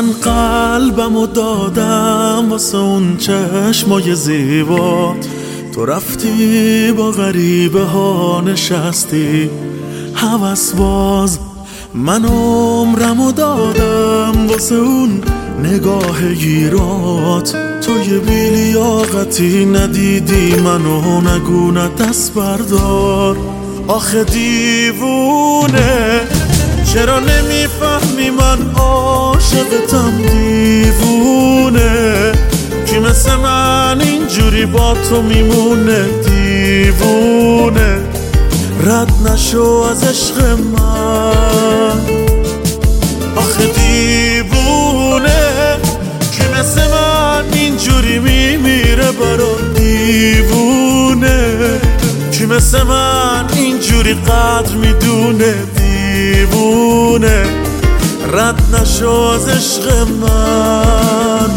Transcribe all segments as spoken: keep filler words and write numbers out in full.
من قلبمو دادم واسه اون چشمای زیبات، تو رفتی با غریبه ها نشستی هوس باز. من عمرمو دادم واسه اون نگاه گیرات، تو یه بیلیاقتی ندیدی منو، نگو دست بردار. آخه دیوونه چرا نمیفهمی من عاشقتم، دیوونه کی مثل من اینجوری با تو میمونه، دیوونه رد نشو از عشق من. آخه دیوونه کی مثل من اینجوری میمیره برات، دیوونه کی مثل من اینجوری قدر میدونه، دیوونه رد نشو از عشق من.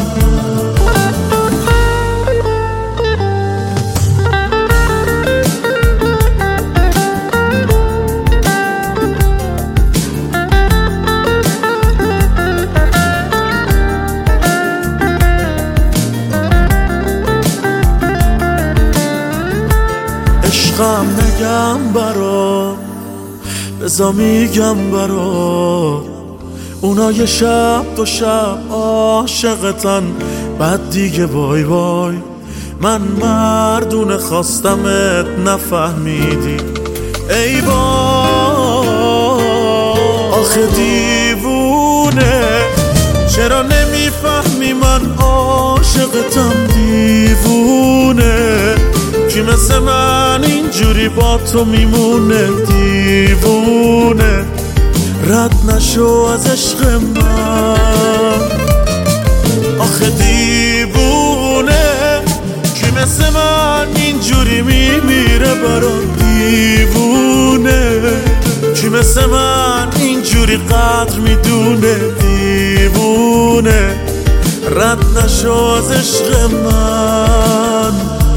عشقم نگم برات، بزا میگم برات، اونا یه شب دو شب عاشقتن بعد دیگه بای بای. من مردونه خواستمت نفهمیدی ای بای. آخه دیوونه چرا نمیفهمی من عاشقتم، دیوونه کی مثل من اینجوری با تو میمونه، دیوونه رد نشو از عشق من. آخه دیوونه کی مثل من اینجوری میمیره برات، دیوونه کی مثل من اینجوری قدر میدونه، دیوونه رد نشو از عشق من.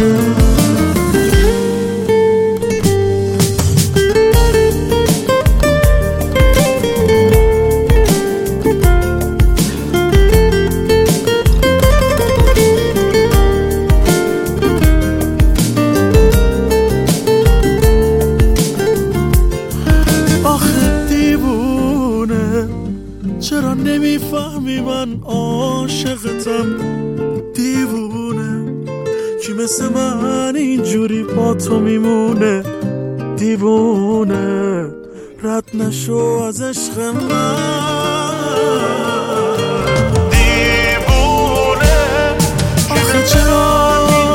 چرا نمیفهمی من عاشقتم، دیوونه کی مثل من اینجوری با تو میمونه، دیوونه رد نشو از عشق من. دیوونه آخه چرا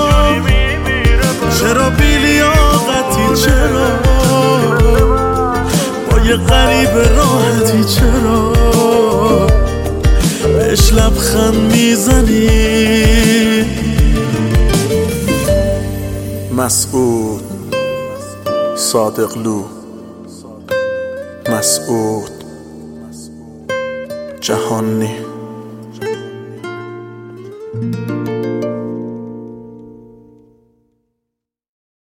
چرا بیلیاقتی، چرا با یه غریب راحتی، چرا بهش لبخند میزنی. مسعود صادقلو، مسعود جهانی.